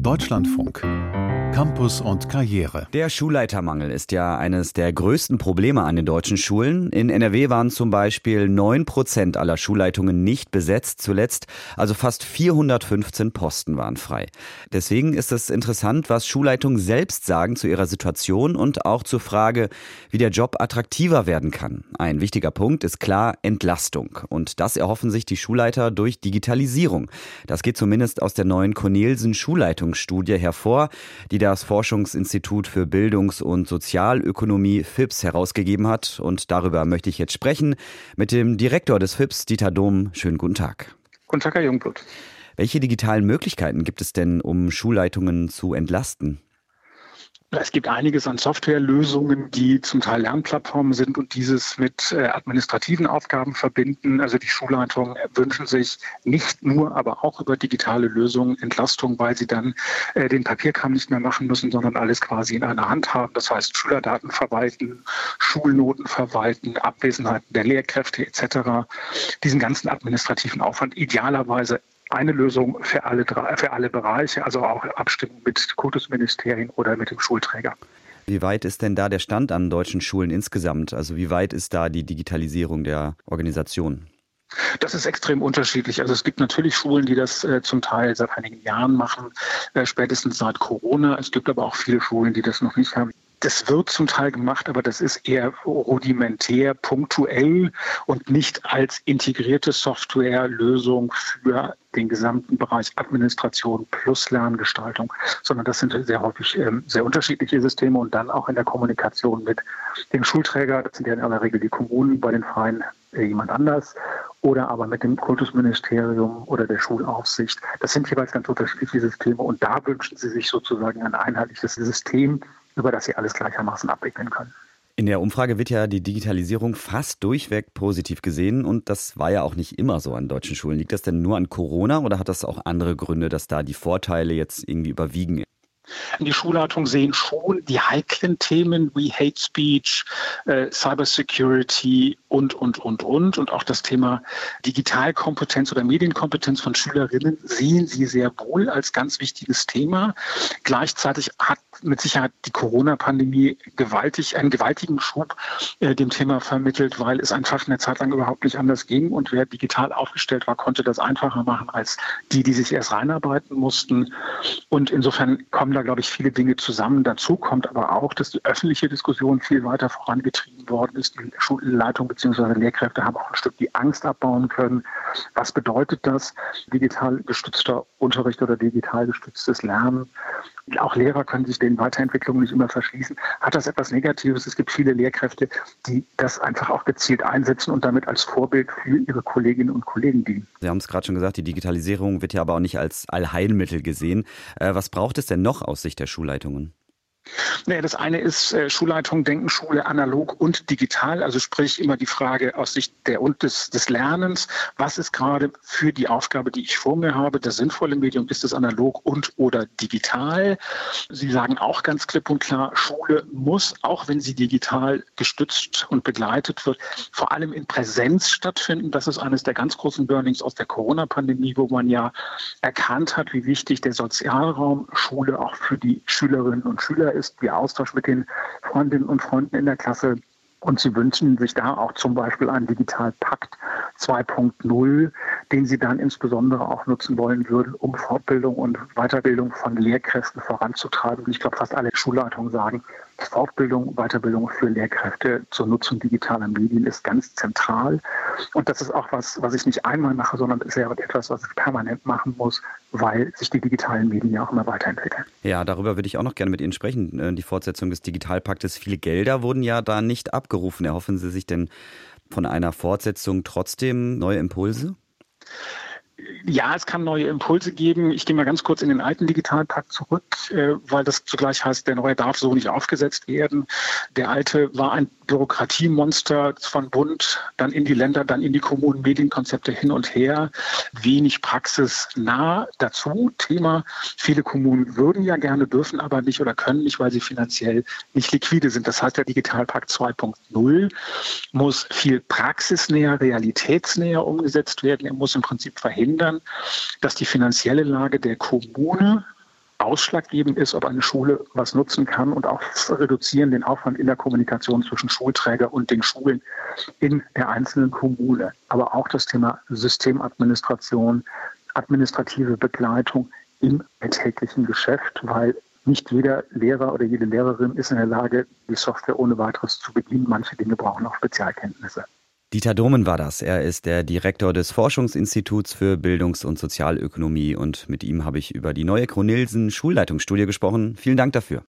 Deutschlandfunk. Campus und Karriere. Der Schulleitermangel ist ja eines der größten Probleme an den deutschen Schulen. In NRW waren zum Beispiel 9% aller Schulleitungen nicht besetzt zuletzt, also fast 415 Posten waren frei. Deswegen ist es interessant, was Schulleitungen selbst sagen zu ihrer Situation und auch zur Frage, wie der Job attraktiver werden kann. Ein wichtiger Punkt ist klar Entlastung. Und das erhoffen sich die Schulleiter durch Digitalisierung. Das geht zumindest aus der neuen Cornelsen-Schulleitungsstudie hervor, die das Forschungsinstitut für Bildungs- und Sozialökonomie FIBS herausgegeben hat. Und darüber möchte ich jetzt sprechen mit dem Direktor des FIBS, Dieter Dohm. Schönen guten Tag. Guten Tag, Herr Jungblut. Welche digitalen Möglichkeiten gibt es denn, um Schulleitungen zu entlasten? Es gibt einiges an Softwarelösungen, die zum Teil Lernplattformen sind und dieses mit administrativen Aufgaben verbinden. Also die Schulleitungen wünschen sich nicht nur, aber auch über digitale Lösungen Entlastung, weil sie dann den Papierkram nicht mehr machen müssen, sondern alles quasi in einer Hand haben. Das heißt Schülerdaten verwalten, Schulnoten verwalten, Abwesenheiten der Lehrkräfte etc. Diesen ganzen administrativen Aufwand idealerweise eine Lösung für alle Bereiche, also auch Abstimmung mit Kultusministerien oder mit dem Schulträger. Wie weit ist denn da der Stand an deutschen Schulen insgesamt? Also wie weit ist da die Digitalisierung der Organisation? Das ist extrem unterschiedlich. Also es gibt natürlich Schulen, die das zum Teil seit einigen Jahren machen, spätestens seit Corona. Es gibt aber auch viele Schulen, die das noch nicht haben. Das wird zum Teil gemacht, aber das ist eher rudimentär, punktuell und nicht als integrierte Softwarelösung für den gesamten Bereich Administration plus Lerngestaltung, sondern das sind sehr häufig sehr unterschiedliche Systeme und dann auch in der Kommunikation mit dem Schulträger, das sind ja in aller Regel die Kommunen, bei den Freien jemand anders, oder aber mit dem Kultusministerium oder der Schulaufsicht. Das sind jeweils ganz unterschiedliche Systeme und da wünschen sie sich sozusagen ein einheitliches System, über das sie alles gleichermaßen abwickeln können. In der Umfrage wird ja die Digitalisierung fast durchweg positiv gesehen und das war ja auch nicht immer so an deutschen Schulen. Liegt das denn nur an Corona oder hat das auch andere Gründe, dass da die Vorteile jetzt irgendwie überwiegen? Die Schulleitungen sehen schon die heiklen Themen wie Hate Speech, Cybersecurity und auch das Thema Digitalkompetenz oder Medienkompetenz von Schülerinnen sehen sie sehr wohl als ganz wichtiges Thema. Gleichzeitig hat mit Sicherheit die Corona-Pandemie einen gewaltigen Schub dem Thema vermittelt, weil es einfach eine Zeit lang überhaupt nicht anders ging und wer digital aufgestellt war, konnte das einfacher machen als die sich erst reinarbeiten mussten. Und insofern kommen da, glaube ich, viele Dinge zusammen. Dazu kommt aber auch, dass die öffentliche Diskussion viel weiter vorangetrieben worden ist. Die Schulleitung bzw. Lehrkräfte haben auch ein Stück die Angst abbauen können. Was bedeutet das? Digital gestützter Unterricht oder digital gestütztes Lernen. Auch Lehrer können sich den Weiterentwicklungen nicht immer verschließen. Hat das etwas Negatives? Es gibt viele Lehrkräfte, die das einfach auch gezielt einsetzen und damit als Vorbild für ihre Kolleginnen und Kollegen dienen. Sie haben es gerade schon gesagt, die Digitalisierung wird ja aber auch nicht als Allheilmittel gesehen. Was braucht es denn noch aus Sicht der Schulleitungen? Naja, das eine ist, Schulleitungen denken Schule analog und digital, also sprich immer die Frage aus Sicht des Lernens, was ist gerade für die Aufgabe, die ich vor mir habe, das sinnvolle Medium, ist es analog und oder digital? Sie sagen auch ganz klipp und klar, Schule muss, auch wenn sie digital gestützt und begleitet wird, vor allem in Präsenz stattfinden. Das ist eines der ganz großen Learnings aus der Corona-Pandemie, wo man ja erkannt hat, wie wichtig der Sozialraum Schule auch für die Schülerinnen und Schüler ist, der Austausch mit den Freundinnen und Freunden in der Klasse. Und sie wünschen sich da auch zum Beispiel einen Digitalpakt 2.0, den sie dann insbesondere auch nutzen wollen würden, um Fortbildung und Weiterbildung von Lehrkräften voranzutreiben. Und ich glaube, fast alle Schulleitungen sagen, Fortbildung, Weiterbildung für Lehrkräfte zur Nutzung digitaler Medien ist ganz zentral. Und das ist auch was ich nicht einmal mache, sondern ist ja etwas, was ich permanent machen muss, weil sich die digitalen Medien ja auch immer weiterentwickeln. Ja, darüber würde ich auch noch gerne mit Ihnen sprechen. Die Fortsetzung des Digitalpaktes, viele Gelder wurden ja da nicht abgerufen. Erhoffen Sie sich denn von einer Fortsetzung trotzdem neue Impulse? Ja, es kann neue Impulse geben. Ich gehe mal ganz kurz in den alten Digitalpakt zurück, weil das zugleich heißt, der neue darf so nicht aufgesetzt werden. Der alte war ein Bürokratiemonster von Bund, dann in die Länder, dann in die Kommunen, Medienkonzepte hin und her, wenig praxisnah. Dazu Thema, viele Kommunen würden ja gerne, dürfen aber nicht oder können nicht, weil sie finanziell nicht liquide sind. Das heißt, der Digitalpakt 2.0 muss viel praxisnäher, realitätsnäher umgesetzt werden. Er muss im Prinzip verhindern, dass die finanzielle Lage der Kommune ausschlaggebend ist, ob eine Schule was nutzen kann und auch reduzieren den Aufwand in der Kommunikation zwischen Schulträger und den Schulen in der einzelnen Kommune. Aber auch das Thema Systemadministration, administrative Begleitung im alltäglichen Geschäft, weil nicht jeder Lehrer oder jede Lehrerin ist in der Lage, die Software ohne weiteres zu bedienen. Manche Dinge brauchen auch Spezialkenntnisse. Dieter Domen war das. Er ist der Direktor des Forschungsinstituts für Bildungs- und Sozialökonomie und mit ihm habe ich über die neue Cronilsen Schulleitungsstudie gesprochen. Vielen Dank dafür.